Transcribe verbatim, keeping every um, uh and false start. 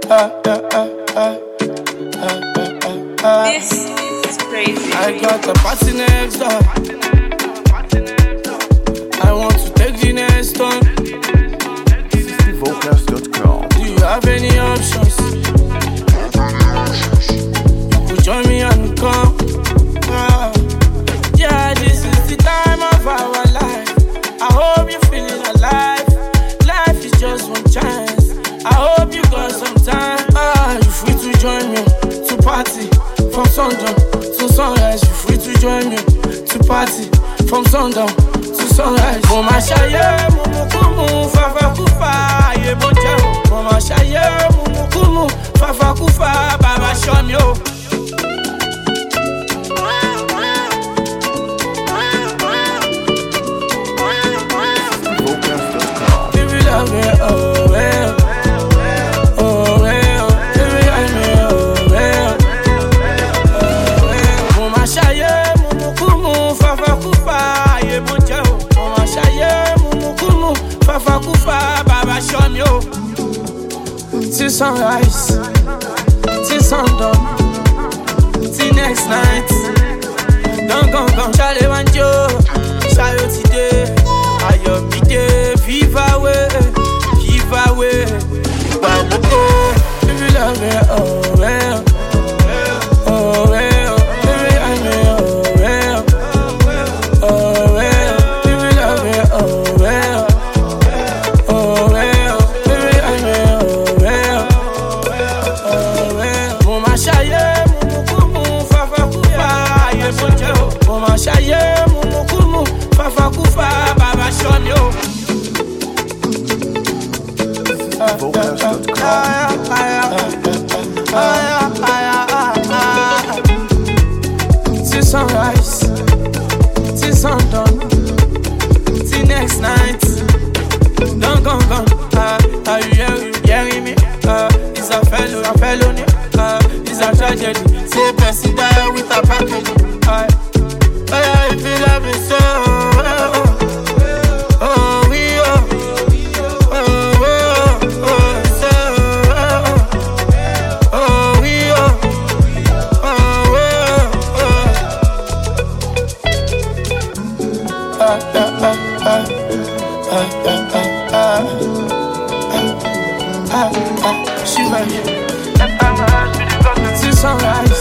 This is crazy. I got a party next door. I want to take the next one. sixty vocals dot com. Do you have any options? You could join me and come. Ah. Yeah, this is the time of our life. I hope you're feeling alive. Life is just one chance. I hope you got some time. Ah, you free to join me to party from sundown to sunrise. You free to join me to party from sundown to sunrise. Mama shaye mumu kumu fafa kufa ye boja. Mama shaye mumu kumu fafa kufa baba show me oh. Love me, oh well, oh well, baby I me, oh well, oh well. Mama shaye mumu kumu fafa kufa ye boja. Mama shaye mumu kumu fafa kufa baba show me oh. Till sunrise, till sundown, till next night. Don't go, go, shale wanjo, shale today. Ayo mi de, viva away, viva away. Wanna go, baby love me, oh well, oh well, baby I me, oh well, oh well, baby love me, oh well, oh well, baby I me, oh well, oh well. Mama shaye mumu kumu fafa kufa ye boja. Mama shaye mumu kumu fafa kufa baba show me oh. vocals dot com. Till sunrise, till sundown, till next night. Don't go, go. Ah, are you hearing, hearing me? Ah, it's a fellow, a felony. Ah, it's a tragedy. Say person die with a package. Ah, oh, if you love me so. Oh, we oh. Shiva, till sunrise,